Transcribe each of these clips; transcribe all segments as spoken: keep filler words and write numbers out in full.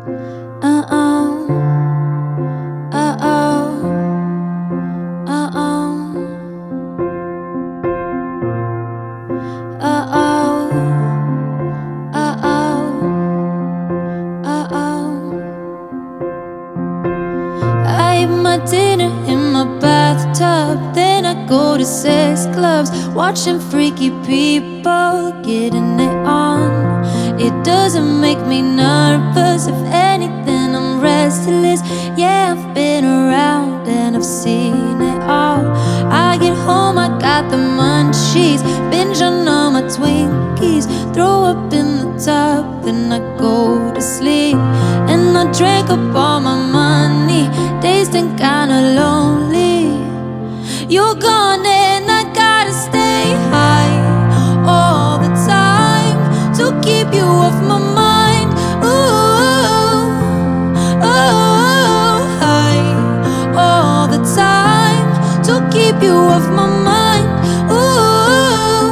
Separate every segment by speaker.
Speaker 1: Uh-oh, uh-oh, uh-oh, uh-oh, uh-oh, uh-oh. I eat my dinner in my bathtub, then I go to sex clubs, watching freaky people getting it on. It doesn't make me nervous, if anything I'm restless. Yeah, I've been around and I've seen it all. I get home, I got the munchies, binge on all my Twinkies, throw up in the tub, then I go to sleep. And I drank up all my money, tasting kinda lonely. You're gone and I gotta stay high all the time to keep you off my mind. Ooh, oh, high all the time to keep you off my mind. Ooh,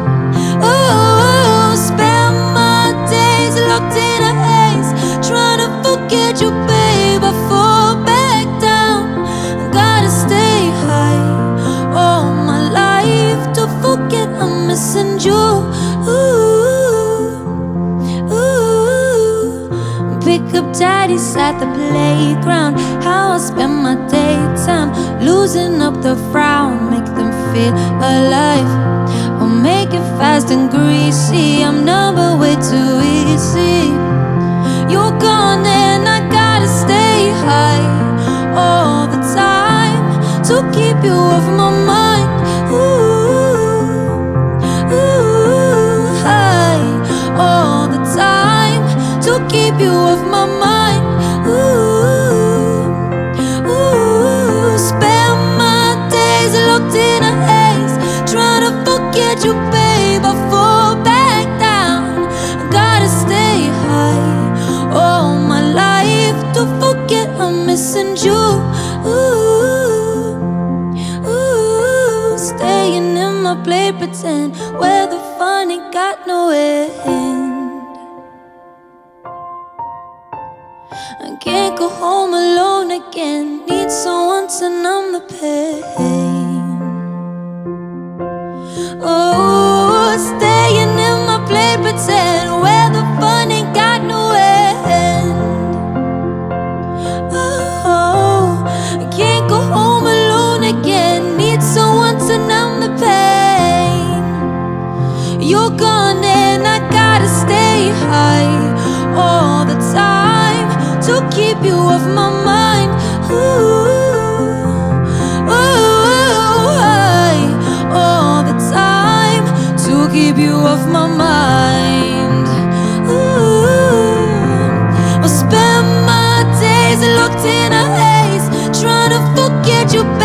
Speaker 1: ooh, spend my days locked in a haze, trying to forget you, babe. I fall back down. Gotta stay high all my life to forget I'm missing you. Ooh, ooh. Pick up daddies at the playground, how I spend my daytime, losing up the frown, make them feel alive. I'll make it fast and greasy, I'm number way too easy. You're gone and I gotta stay high all the time to keep you off my mind. Ooh, ooh, high all the time to keep you off my mind. Ooh, ooh, spend my days locked in a haze, trying to forget you, babe. I fall back down. Gotta stay high all my life to forget I'm missing you. Ooh, ooh, staying in my play pretend, where the fun ain't got no end. I can't go home alone again, need someone to numb the pain. Oh, staying in my play pretend, where the fun ain't got no end. Oh, I can't go home alone again, need someone to numb the pain. You're gone and I gotta stay high all the time to keep you off my mind. Ooh, ooh, high all the time to keep you off my mind. Ooh, I'll spend my days locked in a haze, trying to forget you, baby.